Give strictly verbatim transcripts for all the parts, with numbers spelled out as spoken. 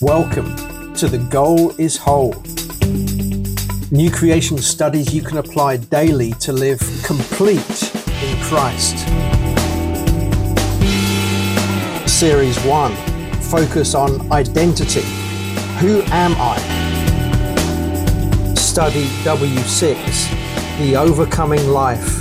Welcome to The Goal is Whole. New creation studies you can apply daily to live complete in Christ. Series one, focus on identity. Who am I? Study W six, the overcoming life.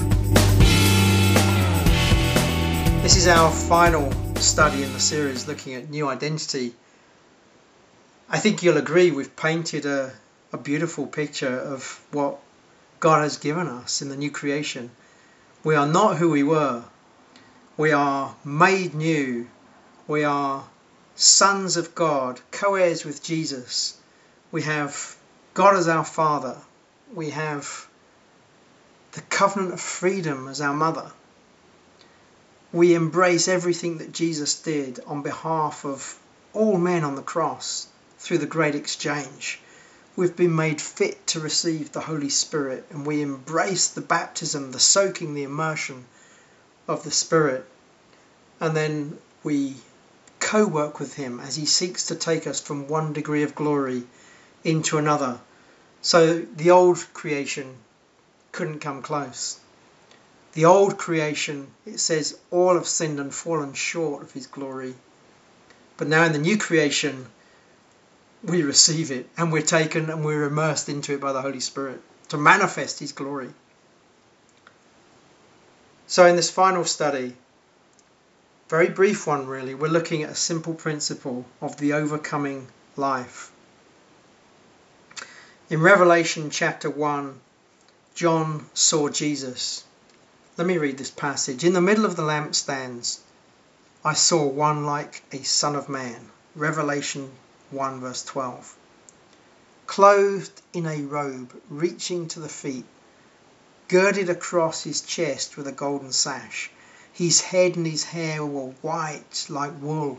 This is our final study in the series looking at new identity. I think you'll agree we've painted a, a beautiful picture of what God has given us in the new creation. We are not who we were. We are made new. We are sons of God, co-heirs with Jesus. We have God as our Father. We have the covenant of freedom as our mother. We embrace everything that Jesus did on behalf of all men on the cross through the great exchange. We've been made fit to receive the Holy Spirit, and we embrace the baptism, the soaking, the immersion of the Spirit. And then we co-work with him as he seeks to take us from one degree of glory into another. So the old creation couldn't come close. The old creation, it says, all have sinned and fallen short of his glory. But now in the new creation, we receive it, and we're taken and we're immersed into it by the Holy Spirit to manifest his glory. So in this final study, very brief one really, we're looking at a simple principle of the overcoming life. In Revelation chapter one, John saw Jesus. Let me read this passage. In the middle of the lampstands, I saw one like a son of man. Revelation one verse twelve. Clothed in a robe reaching to the feet, girded across his chest with a golden sash. His head and his hair were white like wool,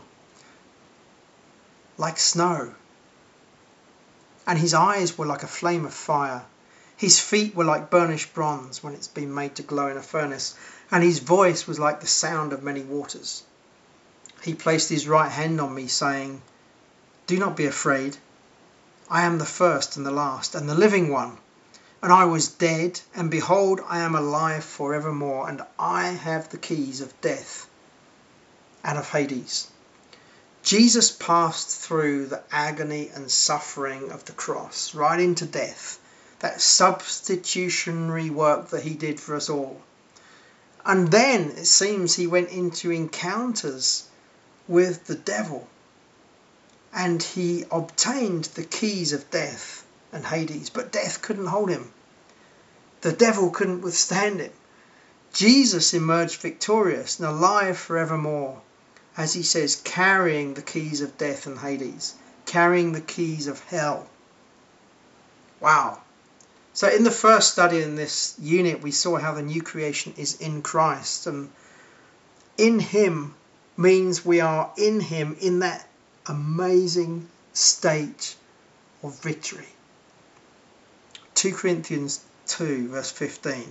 like snow. And his eyes were like a flame of fire. His feet were like burnished bronze when it's been made to glow in a furnace. And his voice was like the sound of many waters. He placed his right hand on me, saying, "Do not be afraid. I am the first and the last and the living one. And I was dead, and behold, I am alive forevermore, and I have the keys of death and of Hades." Jesus passed through the agony and suffering of the cross, right into death, that substitutionary work that he did for us all. And then it seems he went into encounters with the devil, and he obtained the keys of death and Hades, but death couldn't hold him. The devil couldn't withstand him. Jesus emerged victorious and alive forevermore, as he says, carrying the keys of death and Hades, carrying the keys of hell. Wow. So in the first study in this unit, we saw how the new creation is in Christ, and in him means we are in him in that amazing state of victory. Second Corinthians two verse fifteen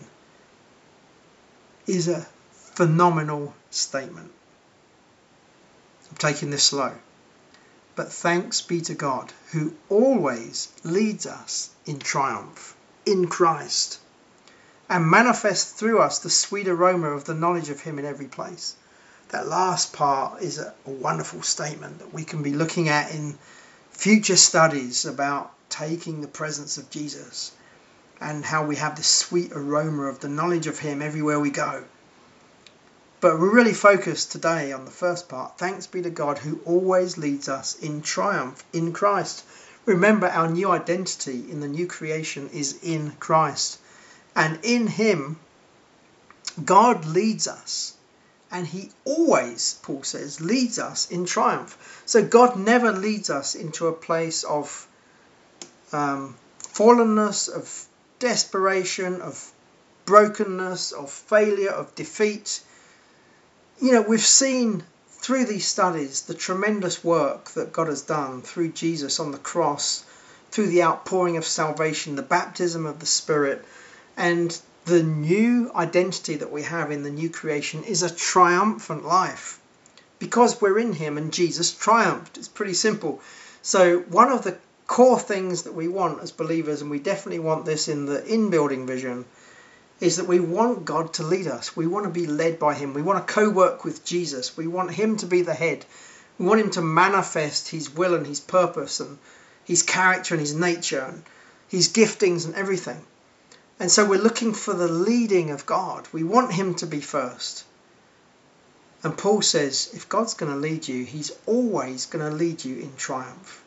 is a phenomenal statement. I'm taking this slow. But thanks be to God, who always leads us in triumph in Christ, and manifests through us the sweet aroma of the knowledge of him in every place. That last part is a, a wonderful statement that we can be looking at in future studies about taking the presence of Jesus and how we have the sweet aroma of the knowledge of him everywhere we go. But we're really focused today on the first part. Thanks be to God who always leads us in triumph in Christ. Remember, our new identity in the new creation is in Christ. And in him, God leads us. And he always, Paul says, leads us in triumph. So God never leads us into a place of um, fallenness, of desperation, of brokenness, of failure, of defeat. You know, we've seen through these studies the tremendous work that God has done through Jesus on the cross, through the outpouring of salvation, the baptism of the Spirit, and the new identity that we have in the new creation is a triumphant life because we're in him and Jesus triumphed. It's pretty simple. So one of the core things that we want as believers, and we definitely want this in the in-building vision, is that we want God to lead us. We want to be led by him. We want to co-work with Jesus. We want him to be the head. We want him to manifest his will and his purpose and his character and his nature and his giftings and everything. And so we're looking for the leading of God. We want him to be first. And Paul says, if God's going to lead you, he's always going to lead you in triumph.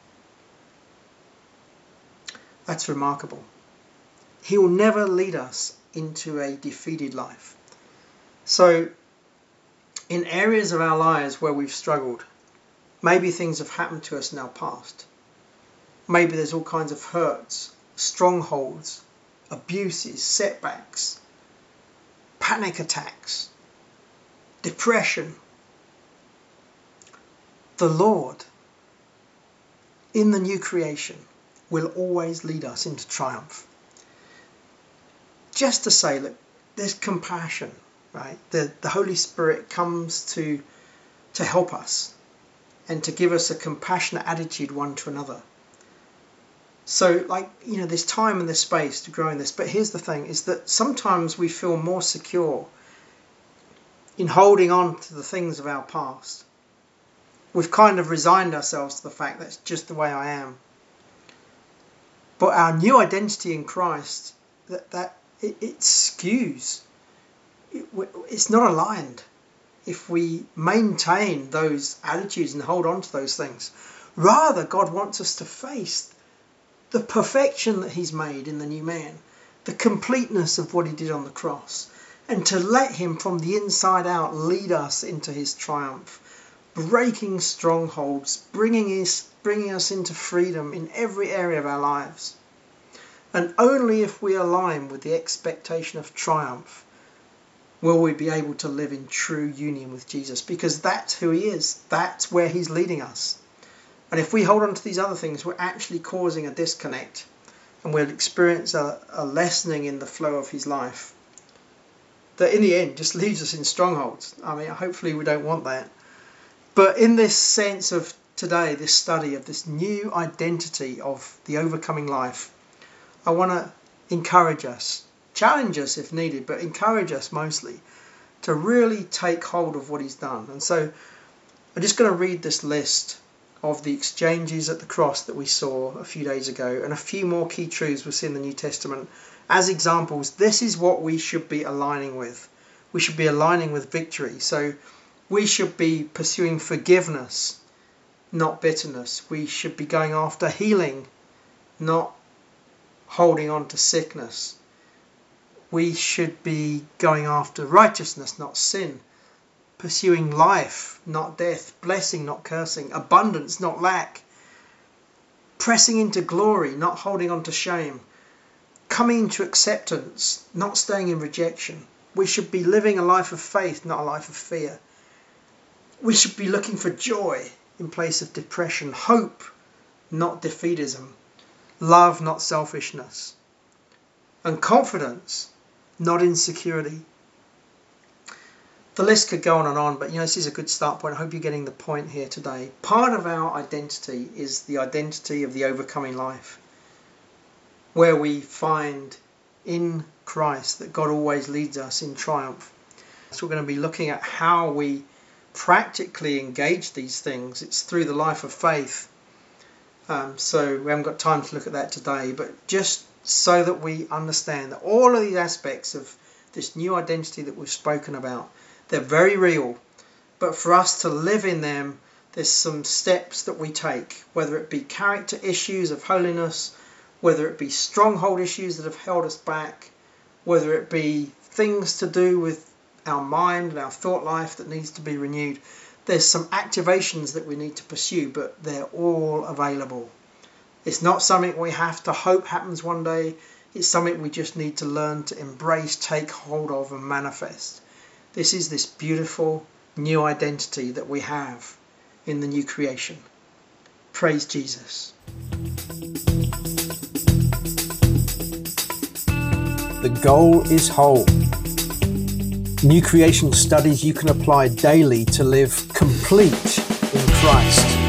That's remarkable. He will never lead us into a defeated life. So, in areas of our lives where we've struggled, maybe things have happened to us in our past. Maybe there's all kinds of hurts, strongholds, abuses, setbacks, panic attacks, depression. The Lord, in the new creation, will always lead us into triumph. Just to say, look, there's compassion, right? The, the Holy Spirit comes to, to help us and to give us a compassionate attitude one to another. So, like, you know, there's time and there's space to grow in this. But here's the thing, is that sometimes we feel more secure in holding on to the things of our past. We've kind of resigned ourselves to the fact that's just the way I am. But our new identity in Christ, that, that it, it skews. It, it's not aligned if we maintain those attitudes and hold on to those things. Rather, God wants us to face the perfection that he's made in the new man, the completeness of what he did on the cross, and to let him from the inside out lead us into his triumph, breaking strongholds, bringing us, bringing us into freedom in every area of our lives. And only if we align with the expectation of triumph will we be able to live in true union with Jesus, because that's who he is. That's where he's leading us. And if we hold on to these other things, we're actually causing a disconnect, and we'll experience a, a lessening in the flow of his life that in the end just leaves us in strongholds. I mean, hopefully we don't want that. But in this sense of today, this study of this new identity of the overcoming life, I want to encourage us, challenge us if needed, but encourage us mostly to really take hold of what he's done. And so I'm just going to read this list of the exchanges at the cross that we saw a few days ago, and a few more key truths we see in the New Testament as examples. This is what we should be aligning with. We should be aligning with victory. So we should be pursuing forgiveness, not bitterness. We should be going after healing, not holding on to sickness. We should be going after righteousness, not sin. Pursuing life, not death. Blessing, not cursing. Abundance, not lack. Pressing into glory, not holding on to shame. Coming into acceptance, not staying in rejection. We should be living a life of faith, not a life of fear. We should be looking for joy in place of depression. Hope, not defeatism. Love, not selfishness. And confidence, not insecurity. The list could go on and on, but you know, this is a good start point. I hope you're getting the point here today. Part of our identity is the identity of the overcoming life, where we find in Christ that God always leads us in triumph. So we're going to be looking at how we practically engage these things. It's through the life of faith. Um, so we haven't got time to look at that today, but just so that we understand that all of these aspects of this new identity that we've spoken about, they're very real, but for us to live in them, there's some steps that we take, whether it be character issues of holiness, whether it be stronghold issues that have held us back, whether it be things to do with our mind and our thought life that needs to be renewed. There's some activations that we need to pursue, but they're all available. It's not something we have to hope happens one day. It's something we just need to learn to embrace, take hold of, and manifest. This is this beautiful new identity that we have in the new creation. Praise Jesus. The goal is whole. New creation studies you can apply daily to live complete in Christ.